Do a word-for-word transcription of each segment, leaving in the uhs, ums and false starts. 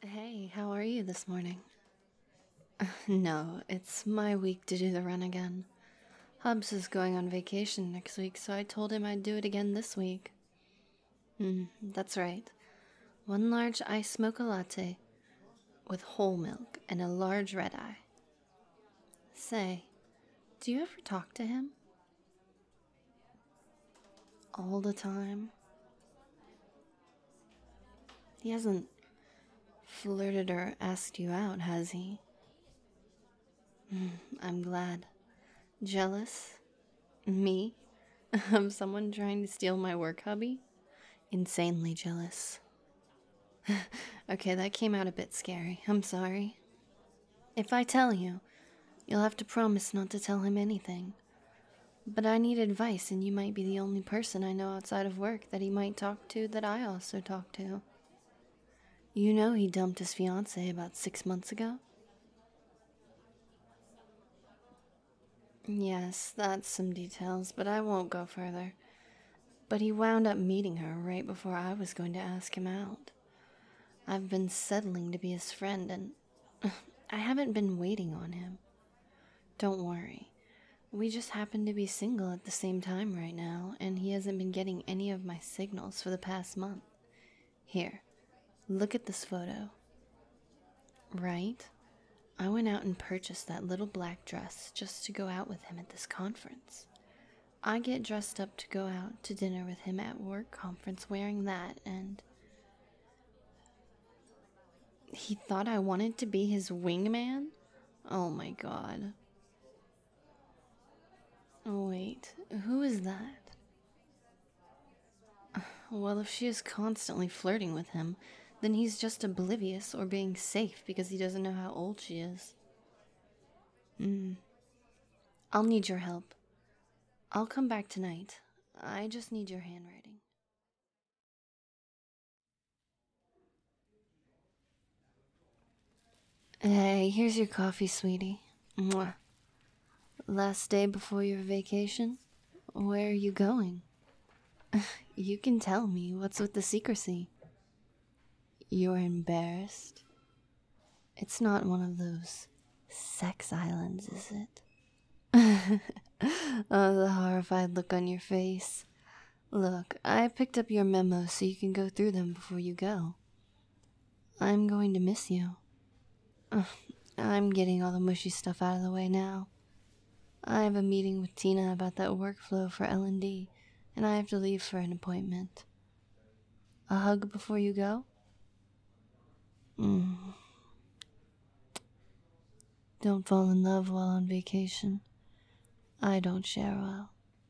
Hey, how are you this morning? No, it's my week to do the run again. Hubs is going on vacation next week, so I told him I'd do it again this week. Hmm, that's right. One large iced mocha latte with whole milk and a large red eye. Say, do you ever talk to him? All the time? He hasn't flirted or asked you out, has he? Hmm, I'm glad. Jealous? Me? Of someone trying to steal my work hubby? Insanely jealous. Okay, that came out a bit scary. I'm sorry. If I tell you, you'll have to promise not to tell him anything. But I need advice, and you might be the only person I know outside of work that he might talk to that I also talk to. You know he dumped his fiancée about six months ago? Yes, that's some details, but I won't go further. But he wound up meeting her right before I was going to ask him out. I've been settling to be his friend, and I haven't been waiting on him. Don't worry. We just happen to be single at the same time right now, and he hasn't been getting any of my signals for the past month. Here, look at this photo. Right? I went out and purchased that little black dress just to go out with him at this conference. I get dressed up to go out to dinner with him at work conference wearing that, and he thought I wanted to be his wingman? Oh my god. Oh wait, who is that? Well, if she is constantly flirting with him, then he's just oblivious or being safe because he doesn't know how old she is. Hmm. I'll need your help. I'll come back tonight. I just need your handwriting. Hey, here's your coffee, sweetie. Mwah. Last day before your vacation? Where are you going? You can tell me. What's with the secrecy? You're embarrassed? It's not one of those sex islands, is it? Oh, the horrified look on your face. Look, I picked up your memos so you can go through them before you go. I'm going to miss you. Ugh, I'm getting all the mushy stuff out of the way now. I have a meeting with Tina about that workflow for L and D, and I have to leave for an appointment. A hug before you go? Mm. Don't fall in love while on vacation. I don't share well.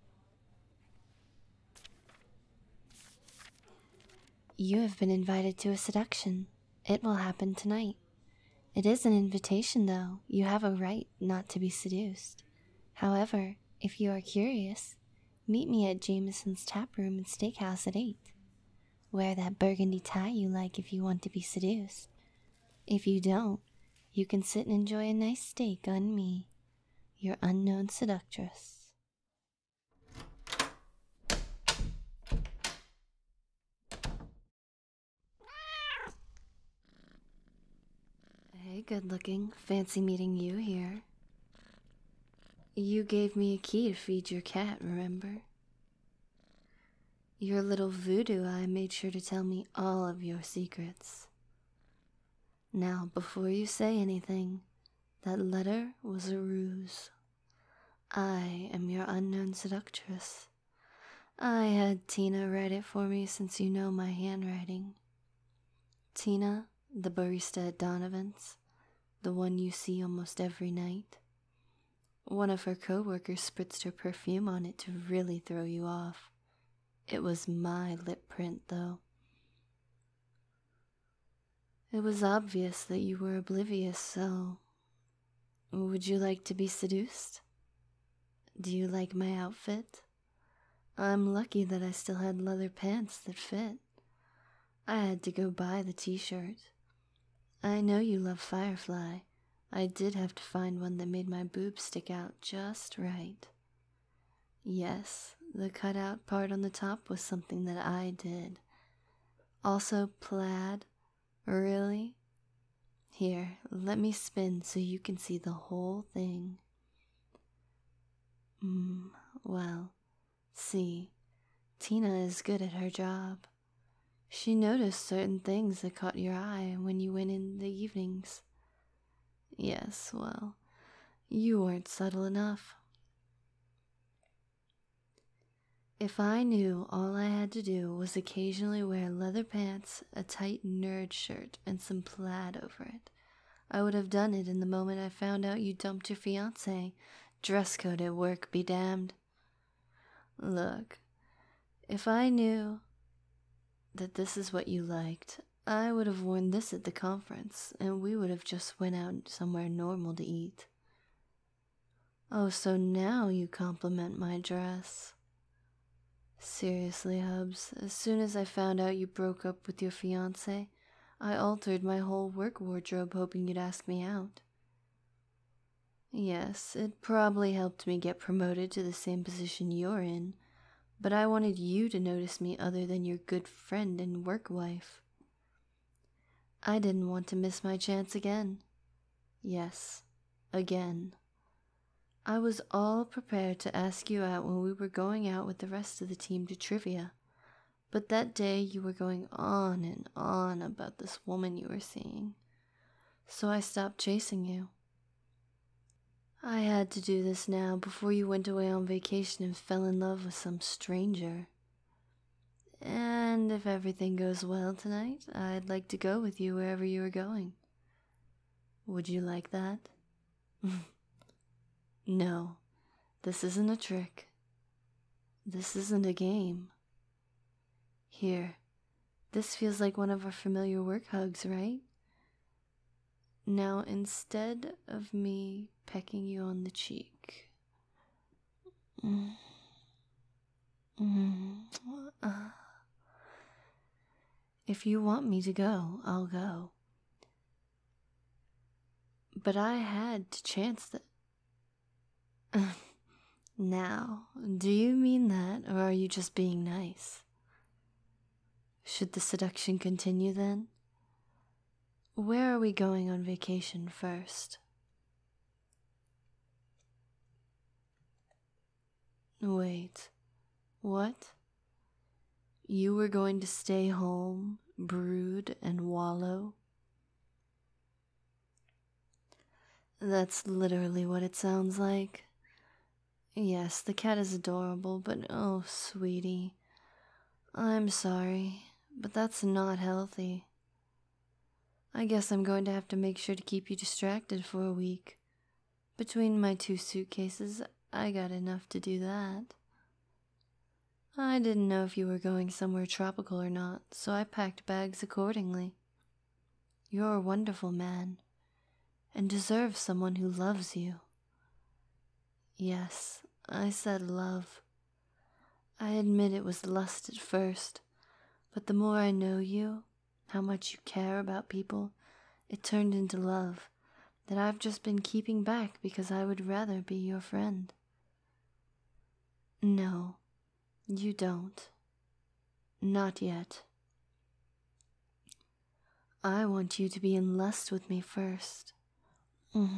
You have been invited to a seduction. It will happen tonight. It is an invitation, though. You have a right not to be seduced. However, if you are curious, meet me at Jameson's Tap Room and Steakhouse at eight. Wear that burgundy tie you like if you want to be seduced. If you don't, you can sit and enjoy a nice steak on me, your unknown seductress. Hey, good looking. Fancy meeting you here. You gave me a key to feed your cat, remember? Your little voodoo eye made sure to tell me all of your secrets. Now, before you say anything, that letter was a ruse. I am your unknown seductress. I had Tina write it for me since you know my handwriting. Tina, the barista at Donovan's, the one you see almost every night. One of her coworkers spritzed her perfume on it to really throw you off. It was my lip print, though. It was obvious that you were oblivious, so... Would you like to be seduced? Do you like my outfit? I'm lucky that I still had leather pants that fit. I had to go buy the t-shirt. I know you love Firefly. I did have to find one that made my boobs stick out just right. Yes, the cutout part on the top was something that I did. Also plaid. Really? Here, let me spin so you can see the whole thing. Hmm, well, see, Tina is good at her job. She noticed certain things that caught your eye when you went in the evenings. Yes, well, you weren't subtle enough. If I knew all I had to do was occasionally wear leather pants, a tight nerd shirt, and some plaid over it, I would have done it in the moment I found out you dumped your fiancé. Dress code at work be damned. Look, if I knew that this is what you liked, I would have worn this at the conference, and we would have just went out somewhere normal to eat. Oh, so now you compliment my dress. Seriously, Hubs, as soon as I found out you broke up with your fiancé, I altered my whole work wardrobe hoping you'd ask me out. Yes, it probably helped me get promoted to the same position you're in, but I wanted you to notice me other than your good friend and work wife. I didn't want to miss my chance again. Yes, again. I was all prepared to ask you out when we were going out with the rest of the team to trivia, but that day you were going on and on about this woman you were seeing, so I stopped chasing you. I had to do this now before you went away on vacation and fell in love with some stranger. And if everything goes well tonight, I'd like to go with you wherever you are going. Would you like that? No, this isn't a trick. This isn't a game. Here, this feels like one of our familiar work hugs, right? Now, instead of me pecking you on the cheek, mm, mm, uh, if you want me to go, I'll go. But I had to chance that. Now, do you mean that, or are you just being nice? Should the seduction continue then? Where are we going on vacation first? Wait, what? You were going to stay home, brood, and wallow? That's literally what it sounds like. Yes, the cat is adorable, but oh, sweetie, I'm sorry, but that's not healthy. I guess I'm going to have to make sure to keep you distracted for a week. Between my two suitcases, I got enough to do that. I didn't know if you were going somewhere tropical or not, so I packed bags accordingly. You're a wonderful man, and deserve someone who loves you. Yes, I said love. I admit it was lust at first, but the more I know you, how much you care about people, it turned into love that I've just been keeping back because I would rather be your friend. No, you don't. Not yet. I want you to be in lust with me first. Mm.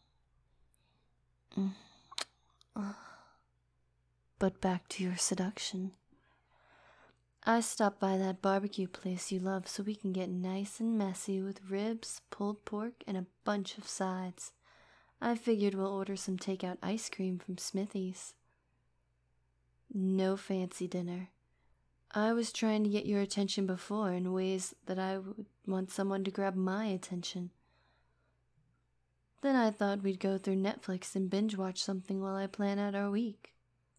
Mm. Uh. But back to your seduction. I stopped by that barbecue place you love so we can get nice and messy with ribs, pulled pork, and a bunch of sides. I figured we'll order some takeout ice cream from Smithy's. No fancy dinner. I was trying to get your attention before in ways that I would want someone to grab my attention. Then I thought we'd go through Netflix and binge watch something while I plan out our week.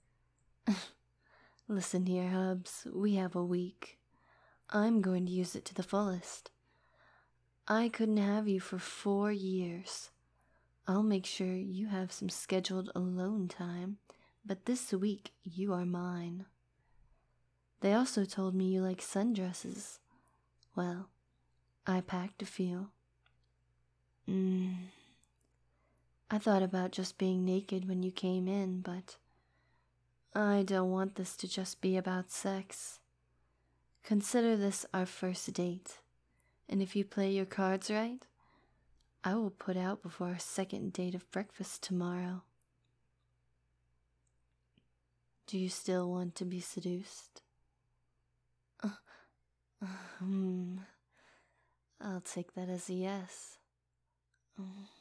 Listen here, Hubs, we have a week. I'm going to use it to the fullest. I couldn't have you for four years. I'll make sure you have some scheduled alone time, but this week you are mine. They also told me you like sundresses. Well, I packed a few. Mm. I thought about just being naked when you came in, but I don't want this to just be about sex. Consider this our first date, and if you play your cards right, I will put out before our second date of breakfast tomorrow. Do you still want to be seduced? Uh, hmm. I'll take that as a yes.